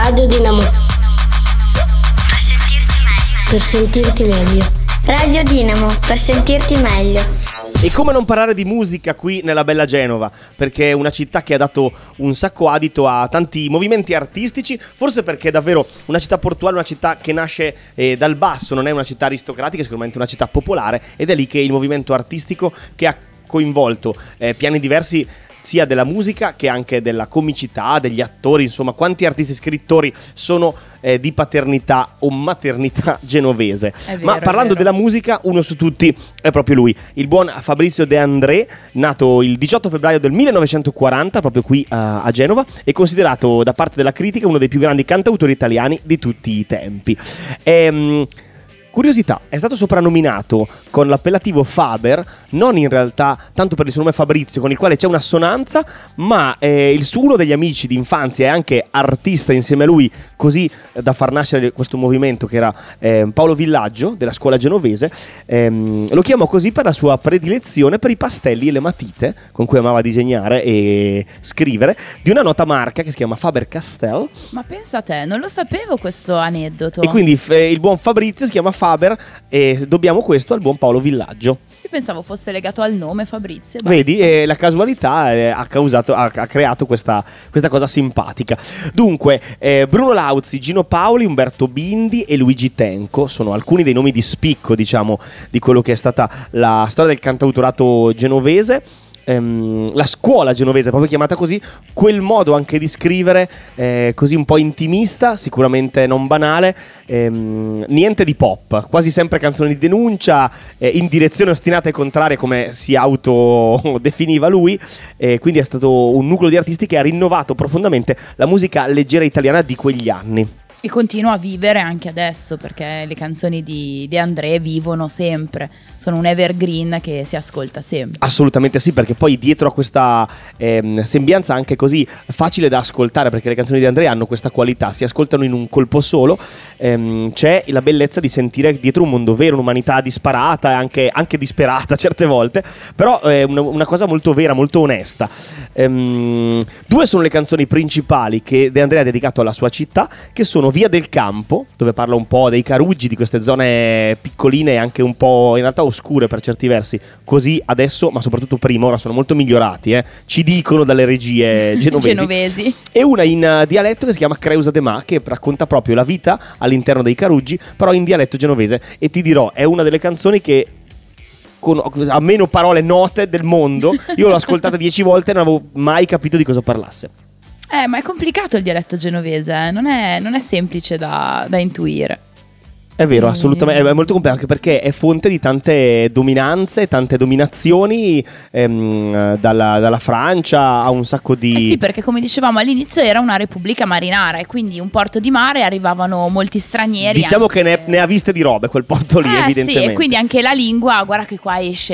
Radio Dinamo. Per sentirti meglio. Radio Dinamo, per sentirti meglio. E come non parlare di musica qui nella bella Genova, perché è una città che ha dato un sacco adito a tanti movimenti artistici, forse perché è davvero una città portuale, una città che nasce dal basso, non è una città aristocratica, è sicuramente una città popolare, ed è lì che il movimento artistico che ha coinvolto piani diversi sia della musica che anche della comicità, degli attori, insomma quanti artisti e scrittori sono di paternità o maternità genovese. Vero, ma parlando della musica, uno su tutti è proprio lui, il buon Fabrizio De André, nato il 18 febbraio del 1940 proprio qui a Genova, e considerato da parte della critica uno dei più grandi cantautori italiani di tutti i tempi. Curiosità, è stato soprannominato con l'appellativo Faber, non in realtà tanto per il suo nome Fabrizio, con il quale c'è un'assonanza, ma uno degli amici di infanzia e anche artista insieme a lui, così da far nascere questo movimento, che era Paolo Villaggio della scuola genovese, lo chiamò così per la sua predilezione per i pastelli e le matite con cui amava disegnare e scrivere, di una nota marca che si chiama Faber-Castell. Ma pensa a te, non lo sapevo questo aneddoto. E quindi il buon Fabrizio si chiama Faber, e dobbiamo questo al buon Paolo Villaggio. Io pensavo fosse legato al nome Fabrizio. Vedi, la casualità ha creato questa cosa simpatica. Dunque, Bruno Lauzi, Gino Paoli, Umberto Bindi e Luigi Tenco sono alcuni dei nomi di spicco, diciamo, di quello che è stata la storia del cantautorato genovese. La scuola genovese, proprio chiamata così, quel modo anche di scrivere così un po' intimista, sicuramente non banale, niente di pop, quasi sempre canzoni di denuncia, in direzione ostinata e contraria, come si autodefiniva lui, quindi è stato un nucleo di artisti che ha rinnovato profondamente la musica leggera italiana di quegli anni. E continua a vivere anche adesso, perché le canzoni di De André vivono sempre, sono un evergreen che si ascolta sempre. Assolutamente sì, perché poi dietro a questa sembianza anche così facile da ascoltare, perché le canzoni di De André hanno questa qualità, si ascoltano in un colpo solo, c'è la bellezza di sentire dietro un mondo vero, un'umanità disparata e anche disperata certe volte, però è una cosa molto vera, molto onesta. Due sono le canzoni principali che De André ha dedicato alla sua città, che sono Via del Campo, dove parla un po' dei Caruggi, di queste zone piccoline e anche un po' in realtà oscure per certi versi, così adesso, ma soprattutto prima, ora sono molto migliorati, ci dicono dalle regie genovesi. E una in dialetto che si chiama Creusa de Ma, che racconta proprio la vita all'interno dei Caruggi, però in dialetto genovese, e ti dirò, è una delle canzoni che ha meno parole note del mondo. Io l'ho ascoltata 10 volte e non avevo mai capito di cosa parlasse. Ma è complicato il dialetto genovese, non è semplice da intuire. È vero, assolutamente, è molto complesso, anche perché è fonte di tante dominanze, tante dominazioni, dalla Francia a un sacco di... Sì, perché come dicevamo all'inizio era una repubblica marinara, e quindi un porto di mare, arrivavano molti stranieri. Diciamo che ne ha viste di robe quel porto lì, evidentemente. Sì, e quindi anche la lingua, guarda che qua esce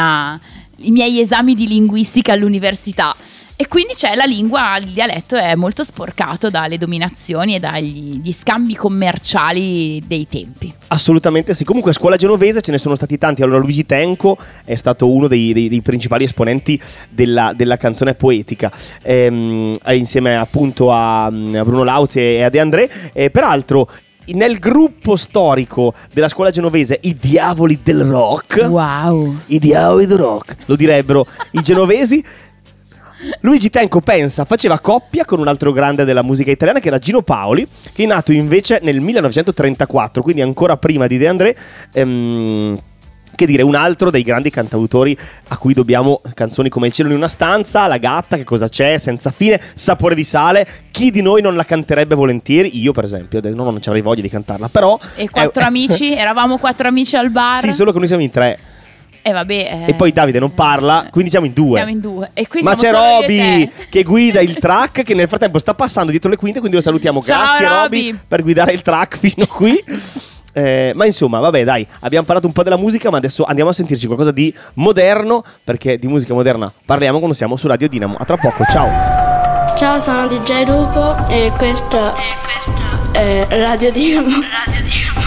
i miei esami di linguistica all'università. E quindi c'è la lingua, il dialetto è molto sporcato dalle dominazioni e dagli scambi commerciali dei tempi. Assolutamente sì. Comunque a scuola genovese ce ne sono stati tanti. Allora Luigi Tenco è stato uno dei principali esponenti della canzone poetica, insieme appunto a Bruno Lauzi e a De André. Peraltro nel gruppo storico della scuola genovese, i Diavoli del Rock. Wow. I Diavoli del Rock, lo direbbero i genovesi. Luigi Tenco, faceva coppia con un altro grande della musica italiana, che era Gino Paoli, che è nato invece nel 1934, quindi ancora prima di De André. Che dire, un altro dei grandi cantautori a cui dobbiamo canzoni come Il cielo in una stanza, La gatta, Che cosa c'è, Senza fine, Sapore di sale. Chi di noi non la canterebbe volentieri? Io per esempio, non ci avrei voglia di cantarla, però... E amici? Eravamo 4 amici al bar? Sì, solo che noi siamo in 3. E poi Davide non parla, quindi siamo in 2. E qui ma c'è Roby che guida il track, che nel frattempo sta passando dietro le quinte, quindi lo salutiamo. Ciao, grazie Roby per guidare il track fino qui. Ma insomma, vabbè, dai, abbiamo parlato un po' della musica, ma adesso andiamo a sentirci qualcosa di moderno, perché di musica moderna parliamo quando siamo su Radio Dinamo. A tra poco, ciao. Ciao, sono DJ Lupo e questo è Radio Dinamo.